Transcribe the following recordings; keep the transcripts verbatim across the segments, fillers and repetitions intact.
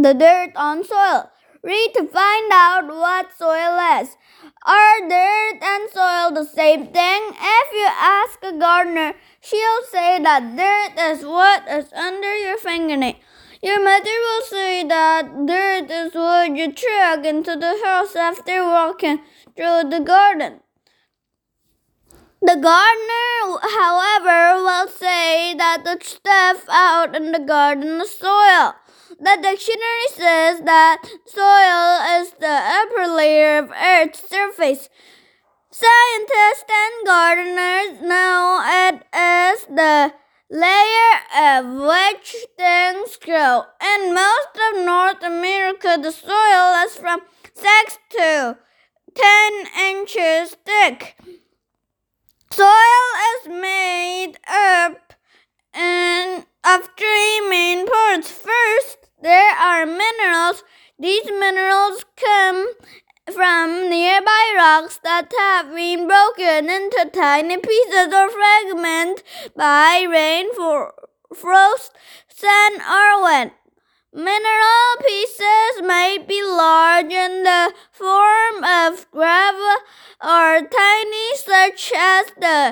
the dirt on soil. Read to find out what soil is. Are dirt and soil the same thing? If you ask a gardener, she'll say that dirt is what is under your fingernail. Your mother will say that dirt is what you drag into the house after walking through the garden. The gardener, however, will say that the stuff out in the garden is soil. The dictionary says that soil is the upper layer of Earth's surface. Scientists and gardeners know it is the layer of which things grow. In most of North America, the soil is from six to ten inches thick. Soil is made up in, of three main parts. First, there are minerals. These minerals come from nearby rocks that have been broken into tiny pieces or fragments by rain, frost, sun, or wind. Mineral pieces may be large in the form of gravel or tiny, such as the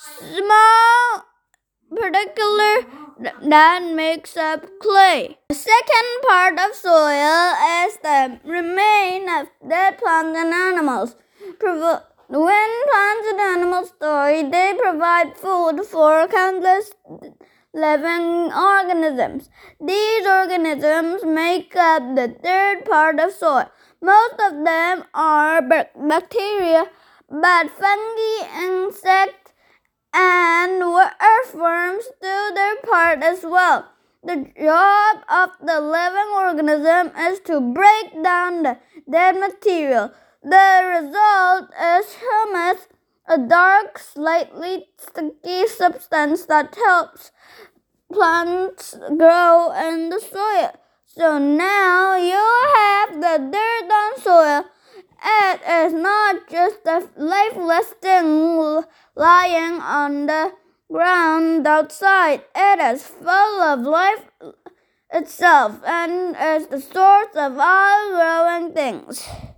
small particle that makes up clay. The second part of soil is the remains of dead plants and animals. When plants and animals die, they provide food for countless living organisms. These organisms make up the third part of soil. Most of them are bacteria, but fungi, insects, and earthworms do their part as well. The job of the living organism is to break down the dead material. The result is humus, a dark, slightly sticky substance that helps plants grow in the soil. So now you have the dirt on soil. It is not just a lifeless thing lying on the ground outside. It is full of life itself and is the source of all growing things.